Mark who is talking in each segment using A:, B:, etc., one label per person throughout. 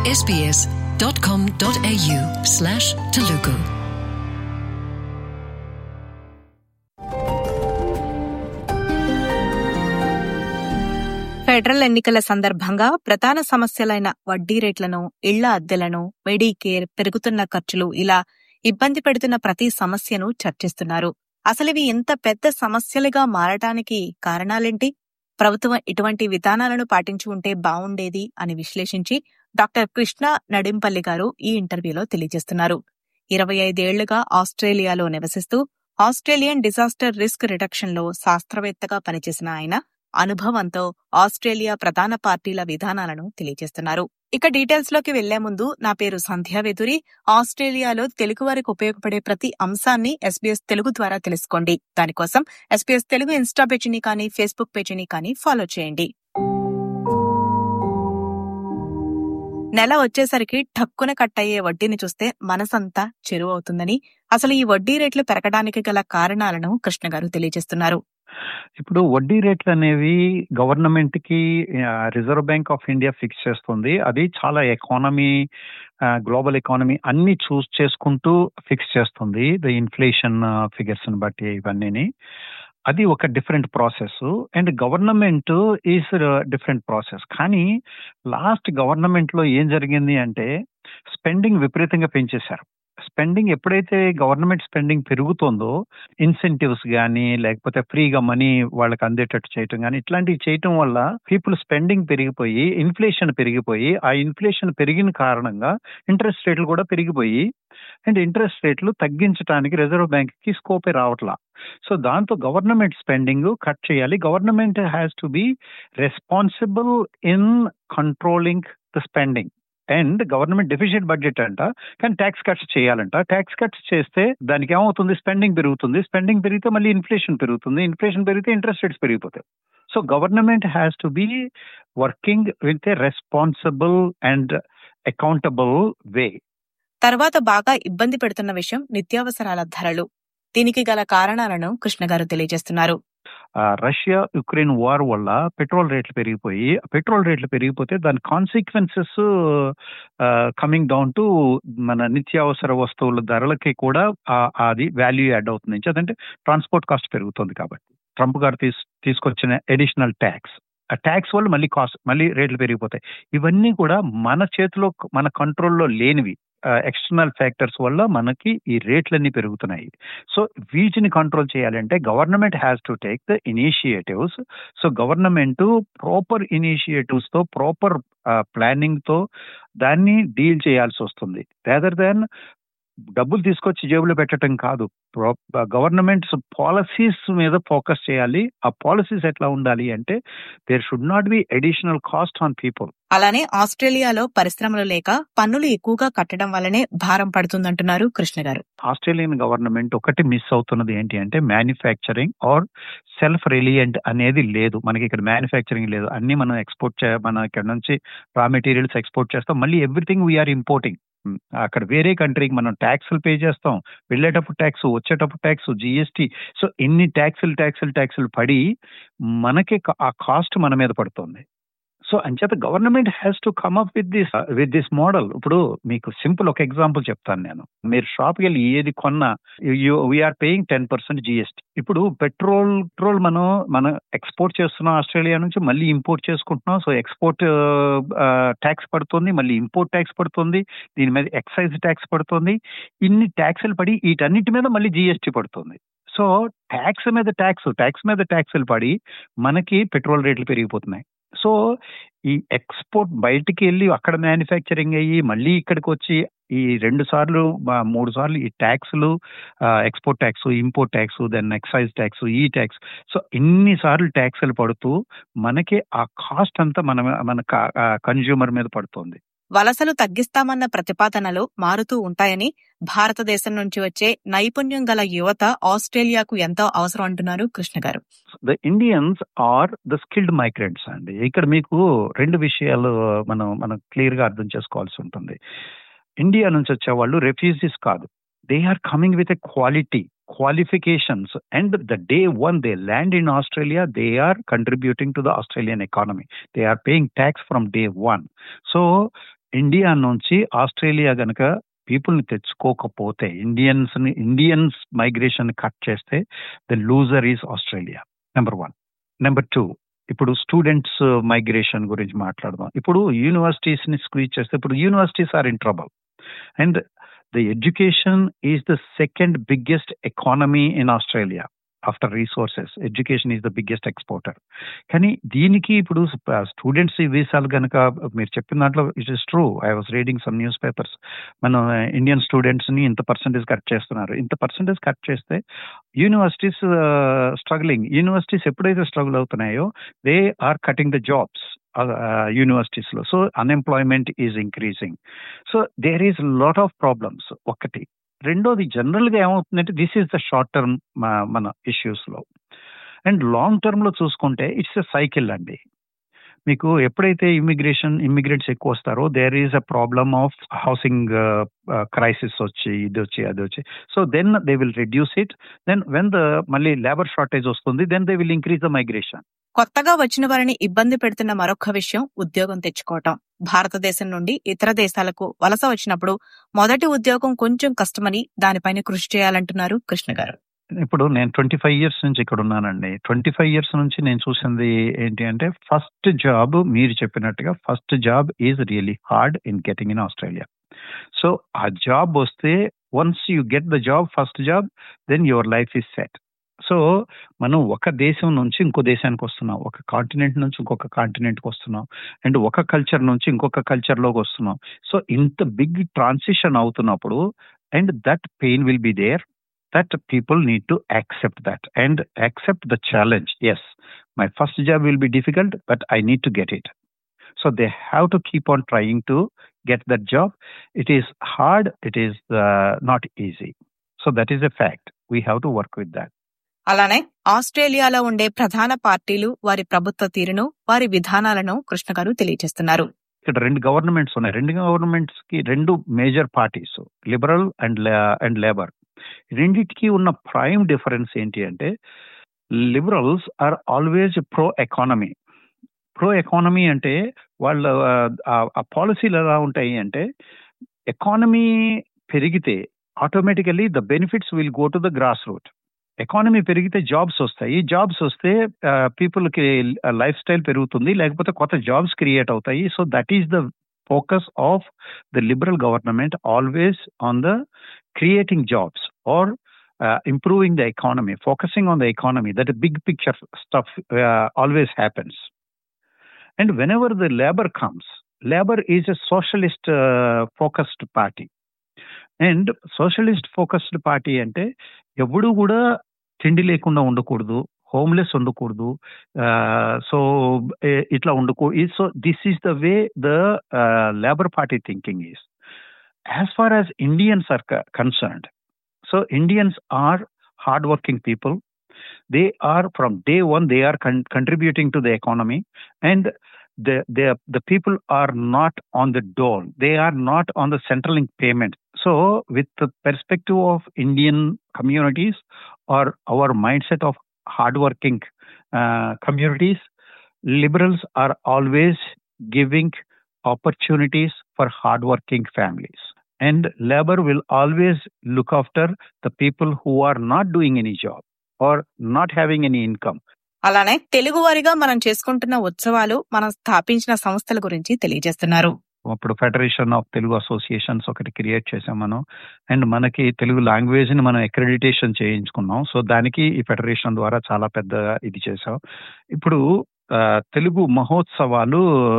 A: sbs.com.au/Telugu.
B: Federal ఎన్నికల సందర్భంగా ప్రధాన సమస్యలైన వడ్డీ రేట్లను, ఇళ్ల అద్దెలను, మెడికేర్, పెరుగుతున్న ఖర్చులు ఇలా ఇబ్బంది పెడుతున్న ప్రతి సమస్యను చర్చిస్తున్నారు. అసలివి ఇంత పెద్ద సమస్యలుగా మారటానికి కారణాలేంటి? ప్రభుత్వం ఇటువంటి విధానాలను పాటించి ఉంటే బావుండేది అని విశ్లేషించి డాక్టర్ కృష్ణ నడింపల్లి గారు ఈ ఇంటర్వ్యూలో తెలియజేస్తున్నారు. 25 ఏళ్లుగా ఆస్ట్రేలియాలో నివసిస్తూ ఆస్ట్రేలియన్ డిజాస్టర్ రిస్క్ రిడక్షన్ లో శాస్త్రవేత్తగా పనిచేసిన ఆయన అనుభవంతో ఆస్ట్రేలియా ప్రధాన పార్టీల విధానాలను తెలియజేస్తున్నారు. ఇక డీటెయిల్స్ లోకి వెళ్లే ముందు నా పేరు సంధ్యావేదురి. ఆస్ట్రేలియాలో తెలుగు వారికి ఉపయోగపడే ప్రతి అంశాన్ని SBS తెలుగు ద్వారా తెలుసుకోండి. దానికోసం SBS తెలుగు ఇన్స్టా పేజీని కానీ ఫేస్బుక్ పేజీని కానీ ఫాలో చేయండి. నెల వచ్చేసరికి ఠక్కున కట్టయ్యే వడ్డీని చూస్తే మనసంతా చెరువవుతుందని, అసలు ఈ వడ్డీ రేట్లు పెరగడానికి గల కారణాలను కృష్ణ గారు తెలియజేస్తున్నారు.
C: ఇప్పుడు వడ్డీ రేట్లు అనేవి గవర్నమెంట్ కి Reserve Bank of India fix చేస్తుంది. అది చాలా ఎకానమీ, గ్లోబల్ ఎకానమీ అన్ని చూస్ చేసుకుంటూ ఫిక్స్ చేస్తుంది. ద ఇన్ఫ్లేషన్ ఫిగర్స్ ని బట్టి ఇవన్నీ. అది ఒక different process. And government is different process. కానీ లాస్ట్ గవర్నమెంట్ లో ఏం జరిగింది అంటే స్పెండింగ్ విపరీతంగా పెంచేశారు. స్పెండింగ్ ఎప్పుడైతే గవర్నమెంట్ స్పెండింగ్ పెరుగుతుందో ఇన్సెంటివ్స్ కానీ లేకపోతే ఫ్రీగా మనీ వాళ్ళకి అందేటట్టు చేయటం కానీ ఇట్లాంటివి చేయటం వల్ల పీపుల్ స్పెండింగ్ పెరిగిపోయి ఇన్ఫ్లేషన్ పెరిగిపోయి ఆ ఇన్ఫ్లేషన్ పెరిగిన కారణంగా ఇంట్రెస్ట్ రేట్లు కూడా పెరిగిపోయి అండ్ ఇంట్రెస్ట్ రేట్లు తగ్గించడానికి రిజర్వ్ బ్యాంక్ కి స్కోపే రావట్లా. సో దాంతో గవర్నమెంట్ స్పెండింగ్ కట్ చేయాలి. Government has to be responsible in controlling the spending. And government deficit budget అంట, కానీ ట్యాక్స్ కట్స్ చేయాలంట. ట్యాక్స్ కట్స్ చేస్తే దానికి ఏమవుతుంది? స్పెండింగ్ పెరుగుతుంది. స్పెండింగ్ పెరిగితే మళ్ళీ ఇన్ఫ్లేషన్ పెరుగుతుంది. ఇన్ఫ్లేషన్ పెరిగితే ఇంట్రెస్ట్ రేట్స్ పెరిగిపోతాయి. So government has to be working with a responsible and accountable way.
B: తర్వాత బాగా ఇబ్బంది పెడుతున్న విషయం నిత్యావసరాల ధరలు. దీనికి గల కారణాలను కృష్ణ గారు తెలియజేస్తున్నారు.
C: రష్యా యుక్రెయిన్ వార్ వల్ల పెట్రోల్ రేట్లు పెరిగిపోతే దాని కాన్సిక్వెన్సెస్ కమింగ్ డౌన్ టు మన నిత్యావసర వస్తువుల ధరలకి కూడా అది వాల్యూ యాడ్ అవుతుంది. అదంటే ట్రాన్స్పోర్ట్ కాస్ట్ పెరుగుతుంది. కాబట్టి ట్రంప్ గారు తీసుకొచ్చిన అడిషనల్ ట్యాక్స్, ఆ ట్యాక్స్ వల్ల మళ్ళీ రేట్లు పెరిగిపోతాయి. ఇవన్నీ కూడా మన చేతిలో, మన కంట్రోల్లో లేనివి. ఎక్స్టర్నల్ ఫ్యాక్టర్స్ వల్ల మనకి ఈ రేట్లన్నీ పెరుగుతున్నాయి. సో వీటిని కంట్రోల్ చేయాలంటే government has to take the initiatives. So government proper initiatives తో, ప్రాపర్ ప్లానింగ్ తో దాన్ని డీల్ చేయాల్సి వస్తుంది. రాదర్ దాన్ డబ్బులు తీసుకొచ్చి జేబులో పెట్టడం కాదు. గవర్నమెంట్స్ పాలసీస్ మీద ఫోకస్ చేయాలి. ఆ పాలసీస్ ఎట్లా ఉండాలి అంటే there should not be additional cost on people.
B: అలానే ఆస్ట్రేలియాలో పరిశ్రమలు లేక పన్నులు ఎక్కువగా కట్టడం వల్లనే భారం పడుతుందంటున్నారు కృష్ణ గారు.
C: ఆస్ట్రేలియన్ గవర్నమెంట్ ఒకటి మిస్ అవుతున్నది ఏంటి అంటే మ్యానుఫ్యాక్చరింగ్ ఆర్ సెల్ఫ్ రిలియంట్ అనేది లేదు. మనకి ఇక్కడ మ్యానుఫ్యాక్చరింగ్ లేదు. అన్ని మనం మన ఇక్కడ నుంచి రా మెటీరియల్స్ ఎక్స్పోర్ట్ చేస్తాం. మళ్ళీ ఎవ్రీథింగ్ వీఆర్ ఇంపోర్టింగ్. అక్కడ వేరే కంట్రీకి మనం ట్యాక్సులు పే చేస్తాం. వెళ్ళేటప్పుడు ట్యాక్స్, వచ్చేటప్పుడు ట్యాక్స్, జిఎస్టీ. సో ఇన్ని ట్యాక్సులు పడి మనకి ఆ కాస్ట్ మన మీద పడుతుంది. సో అంచేత government has to come up with this model. ఇప్పుడు మీకు సింపుల్ ఒక ఎగ్జాంపుల్ చెప్తాను నేను. మీరు షాప్కి వెళ్ళి ఏది కొన్నా వీఆర్ పేయింగ్ 10% జిఎస్టీ. ఇప్పుడు పెట్రోల్ మనం ఎక్స్పోర్ట్ చేస్తున్నాం ఆస్ట్రేలియా నుంచి, మళ్ళీ ఇంపోర్ట్ చేసుకుంటున్నాం. సో ఎక్స్పోర్ట్ ట్యాక్స్ పడుతుంది, మళ్ళీ ఇంపోర్ట్ ట్యాక్స్ పడుతుంది, దీని మీద ఎక్సైజ్ ట్యాక్స్ పడుతుంది. ఇన్ని ట్యాక్సులు పడి వీటన్నిటి మీద మళ్ళీ జిఎస్టీ పడుతుంది. సో ట్యాక్స్ మీద ట్యాక్సులు పడి మనకి పెట్రోల్ రేట్లు పెరిగిపోతున్నాయి. సో ఈ ఎక్స్పోర్ట్ బయటికి వెళ్ళి అక్కడ మ్యానుఫ్యాక్చరింగ్ అయ్యి మళ్ళీ ఇక్కడికి వచ్చి ఈ 2 సార్లు 3 సార్లు ఈ ట్యాక్సులు, export tax, import tax, then excise tax, ఈ ట్యాక్స్. సో ఇన్ని సార్లు ట్యాక్సులు పడుతూ మనకి ఆ కాస్ట్ అంతా మన కన్జ్యూమర్ మీద పడుతుంది.
B: వలసలు తగ్గిస్తామన్న ప్రతిపాదనలు మారుతూ ఉంటాయని, భారతదేశం నుంచి వచ్చే నైపుణ్యం గల యువత ఆస్ట్రేలియాకు ఎంతో అవసరం అంటున్నారు కృష్ణ గారు.
C: The Indians are the skilled migrants అండి. ఇక్కడ మీకు 2 విషయాలు మనం క్లియర్ గా అర్థం చేసుకోవాల్సి ఉంటుంది. ఇండియా నుంచి వచ్చే వాళ్ళు రెఫ్యూజీస్ కాదు. They are coming with a qualifications, and the day one they land in Australia, they are contributing to the Australian economy. They are paying tax from day one. So India నుంచి Australia గనక పీపుల్ని తెచ్చుకోకపోతే, Indians migration cut చేస్తే the loser is Australia. Number 1. Number 2, ఇప్పుడు students migration గురించి మాట్లాడదాం. ఇప్పుడు universities ని స్క్వీజ్ చేస్తే, ఇప్పుడు universities are in trouble and the education is the second biggest economy in Australia. After resources education is the biggest exporter. కానీ దీనికి ఇప్పుడు స్టూడెంట్స్ వీసాలు కనుక మీరు చెప్పిన దాంట్లో it is true. I was reading some newspapers. మనం Indian students ని ఇంత పర్సెంటేజ్ కట్ చేస్తున్నారు. ఇంత పర్సెంటేజ్ కట్ చేస్తే యూనివర్సిటీస్ స్ట్రగ్లింగ్. యూనివర్సిటీస్ ఎప్పుడైతే స్ట్రగుల్ అవుతున్నాయో they are cutting the jobs universities లో. So unemployment is increasing. So there is lot of problems. ఒకటి. రెండోది, జనరల్ గా ఏమవుతుందంటే this is the short term మన ఇష్యూస్ లో. అండ్ లాంగ్ టర్మ్ లో చూసుకుంటే ఇట్స్ ఎ సైకిల్ అండి. మీకు ఎప్పుడైతే ఇమిగ్రెంట్స్ ఎక్కువ వస్తారో there is a problem of housing crisis వచ్చి అది వచ్చి so then they will reduce it. Then when the మళ్ళీ లేబర్ షార్టేజ్ వస్తుంది then they will increase the migration.
B: కొత్తగా వచ్చిన వారిని ఇబ్బంది పెడుతున్న మరొక విషయం ఉద్యోగం తెచ్చుకోవటం. భారతదేశం నుండి ఇతర దేశాలకు వలస వచ్చినప్పుడు మొదటి ఉద్యోగం కొంచెం కష్టమని దానిపైన కృషి చేయాలంటున్నారు కృష్ణ గారు.
C: ఇప్పుడు నేను 25 years నుంచి ఇక్కడ ఉన్నానండి. 25 years నుంచి నేను చూసింది ఏంటి అంటే, ఫస్ట్ జాబ్ మీరు చెప్పినట్టుగా first job is really hard in getting in Australia. So ఆ జాబ్ వస్తే once you get the job, first job, then your life is set. So మనం ఒక దేశం నుంచి ఇంకో దేశానికి వస్తున్నాం, ఒక కాంటినెంట్ నుంచి ఇంకొక కాంటినెంట్కి వస్తున్నాం, అండ్ ఒక కల్చర్ నుంచి ఇంకొక కల్చర్లోకి వస్తున్నాం. సో ఇంత బిగ్ ట్రాన్సిషన్ అవుతున్నప్పుడు and that pain will be there. That people need to accept that and accept the challenge. Yes, my first job will be difficult, but I need to get it. So they have to keep on trying to get that job. It is hard. It is not easy. So that is a fact. We have to work with that.
B: అలానే ఆస్ట్రేలియాలో ఉండే ప్రధాన పార్టీలు వారి ప్రభుత్వ తీరును, వారి విధానాలను కృష్ణ గారు తెలియజేస్తున్నారు.
C: ఇక్కడ 2 గవర్నమెంట్స్ ఉన్నాయి. 2 గవర్నమెంట్స్ కి 2 major parties, liberal and labour. రెండిటికి ఉన్న ప్రైమ్ డిఫరెన్స్ ఏంటి అంటే, liberals are always pro economy. Pro economy అంటే వాళ్ళ ఆ పాలసీలు ఎలా ఉంటాయి అంటే, ఎకానమీ పెరిగితే automatically the benefits will go to the grass root. Economy పెరిగితే జాబ్స్ వస్తాయి. జాబ్స్ వస్తే పీపుల్కి లైఫ్ స్టైల్ పెరుగుతుంది, లేకపోతే కొత్త జాబ్స్ క్రియేట్ అవుతాయి. So that is the focus of the liberal government, always on the creating jobs or improving the economy, focusing on the economy. That big picture stuff always happens. And whenever the labor comes, labor is a socialist focused party. And socialist focused party ante evudu kuda tindi lekunda undakudadu, homeless ఉండకూడదు, so ఇట్లా ఉండకూడదు. So this is the way the labour party thinking is. As far as Indians are concerned, so Indians are hard working people. They are from day one, they are contributing to the economy, and the people are not on the dole. They are not on the central link payment. So with the perspective of Indian communities or our mindset of hardworking communities, liberals are always giving opportunities for hardworking families, and labor will always look after the people who are not doing any job or not having any income.
B: అలానే తెలుగు వారిగా మనం చేసుకుంటున్న ఉత్సవాలు, మనం స్థాపించిన సంస్థల గురించి తెలియజేస్తున్నారు.
C: అప్పుడు ఫెడరేషన్ ఆఫ్ తెలుగు అసోసియేషన్స్ ఒకటి క్రియేట్ చేసాం మనం, అండ్ మనకి తెలుగు లాంగ్వేజ్ ని మనం అక్రెడిటేషన్ చేయించుకున్నాం. సో దానికి ఈ ఫెడరేషన్ ద్వారా చాలా పెద్ద ఇది చేసాం. ఇప్పుడు తెలుగు మహోత్సవాలు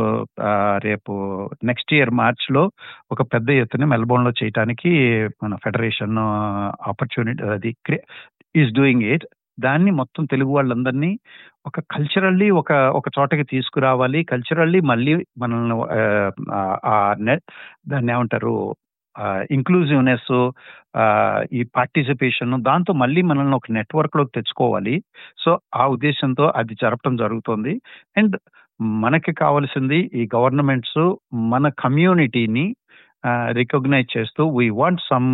C: రేపు నెక్స్ట్ ఇయర్ మార్చ్ లో ఒక పెద్ద ఎత్తున మెల్బోర్న్ లో చేయడానికి మన ఫెడరేషన్ ఆపర్చునిటీ అది ఈస్ డూయింగ్ ఇట్. దాన్ని మొత్తం తెలుగు వాళ్ళందరినీ ఒక కల్చరల్లీ ఒక చోటకి తీసుకురావాలి. కల్చరల్లీ మళ్ళీ మనల్ని దాన్ని ఏమంటారు, ఇంక్లూజివ్నెస్, ఈ పార్టిసిపేషన్, దాంతో మళ్ళీ మనల్ని ఒక నెట్వర్క్ లోకి తెచ్చుకోవాలి. సో ఆ ఉద్దేశంతో అది జరపడం జరుగుతుంది. అండ్ మనకి కావాల్సింది ఈ గవర్నమెంట్స్ మన కమ్యూనిటీని రికగ్నైజ్ చేస్తూ we want some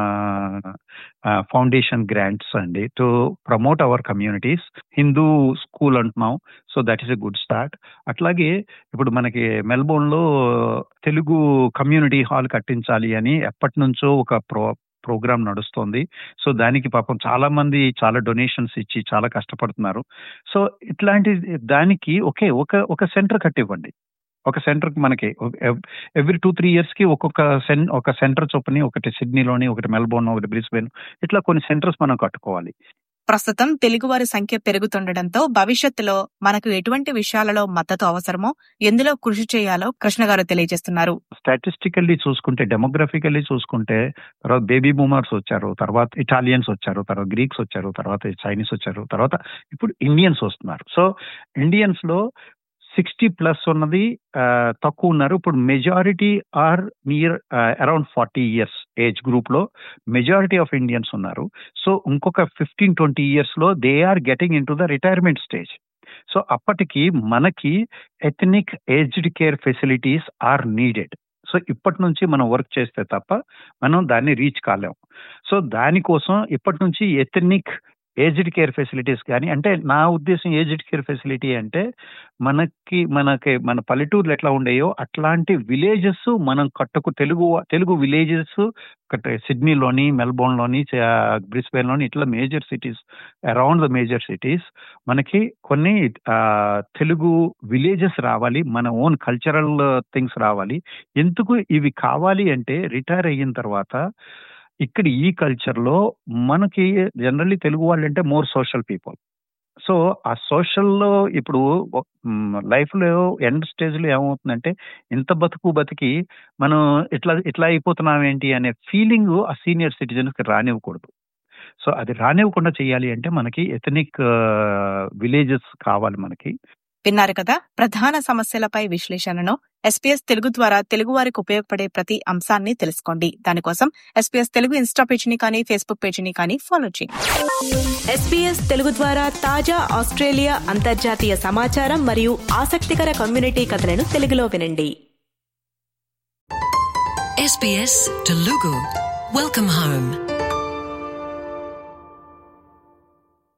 C: foundation grants అండి to promote our communities. Hindu school అంటున్నాం, so that is a good start. అట్లాగే ఇప్పుడు మనకి మెల్బోర్న్లో తెలుగు కమ్యూనిటీ హాల్ కట్టించాలి అని ఎప్పటి నుంచో ఒక ప్రోగ్రామ్ నడుస్తోంది. సో దానికి పాపం చాలా మంది చాలా డొనేషన్స్ ఇచ్చి చాలా కష్టపడుతున్నారు. సో ఇట్లాంటి దానికి ఒక సెంటర్ కట్టివ్వండి. ఒక సెంటర్ మనకి ఎవ్రీ 2-3 years కి ఒక సెంటర్ చొప్పుని, ఒకటి సిడ్నీలోని, ఒకటి మెల్బోర్న్, ఒకటి బ్రిస్బెన్, ఇట్లా కొన్ని సెంటర్స్ మనం కట్టుకోవాలి.
B: ప్రస్తుతం తెలుగువారి సంఖ్య పెరుగుతుండటంతో భవిష్యత్తులో మనకు ఎటువంటి విషయాలలో మద్దతు అవసరమో, ఎందులో కృషి చేయాలో కృష్ణ గారు తెలియజేస్తున్నారు.
C: స్టాటిస్టికల్లీ చూసుకుంటే, డెమోగ్రఫికల్లీ చూసుకుంటే, తర్వాత బేబీ బూమర్స్ వచ్చారు, తర్వాత ఇటాలియన్స్ వచ్చారు, తర్వాత గ్రీక్స్ వచ్చారు, తర్వాత చైనీస్ వచ్చారు, తర్వాత ఇప్పుడు ఇండియన్స్ వస్తున్నారు. సో ఇండియన్స్ లో 60+ ఉన్నది తక్కువ ఉన్నారు. ఇప్పుడు majority are near around 40 years age group లో మెజారిటీ ఆఫ్ ఇండియన్స్ ఉన్నారు. సో ఇంకొక 15-20 years లో they are getting in to the retirement stage. So అప్పటికి మనకి ethnic aged care facilities are needed. So ఇప్పటి నుంచి మనం వర్క్ చేస్తే తప్ప మనం దాన్ని రీచ్ కాలేము. సో దానికోసం ఇప్పటి నుంచి ఎథనిక్ ఏజ్డ్ కేర్ ఫెసిలిటీస్ కానీ, అంటే నా ఉద్దేశం ఏజ్డ్ కేర్ ఫెసిలిటీ అంటే మన పల్లెటూర్లు ఎట్లా ఉండేయో అట్లాంటి విలేజెస్ మనం తెలుగు విలేజెస్ సిడ్నీలోని, మెల్బోర్న్లోని, బ్రిస్బెన్లోని, ఇట్లా major cities, around the major cities మనకి కొన్ని తెలుగు విలేజెస్ రావాలి. మన ఓన్ కల్చరల్ థింగ్స్ రావాలి. ఎందుకు ఇవి కావాలి అంటే, రిటైర్ అయిన తర్వాత ఇక్కడ ఈ కల్చర్లో మనకి జనరల్లీ తెలుగు వాళ్ళు అంటే మోర్ సోషల్ పీపుల్. సో ఆ సోషల్లో ఇప్పుడు లైఫ్లో ఎండ్ స్టేజ్లో ఏమవుతుందంటే, ఇంత బతికి మనం ఇట్లా అయిపోతున్నాం ఏంటి అనే ఫీలింగ్ ఆ సీనియర్ సిటిజన్స్కి రానివ్వకూడదు. సో అది రానివ్వకుండా చేయాలి అంటే మనకి ఎథనిక్ విలేజెస్ కావాలి మనకి.
B: విన్నారు కదా ప్రధాన సమస్యలపై విశ్లేషణను. SBS తెలుగు ద్వారా తెలుగువారికి ఉపయోగపడే ప్రతి అంశాన్ని తెలుసుకోండి. దానికోసం SBS తెలుగు ఇన్స్టా పేజీని కానీ, ఫేస్బుక్ పేజీని కానీ ఫాలో చేయండి. SBS తెలుగు ద్వారా తాజా ఆస్ట్రేలియా అంతర్జాతీయ సమాచారం మరియు ఆసక్తికర కమ్యూనిటీ కథలను తెలుగులో వినండి.
A: SBS Telugu. Welcome home.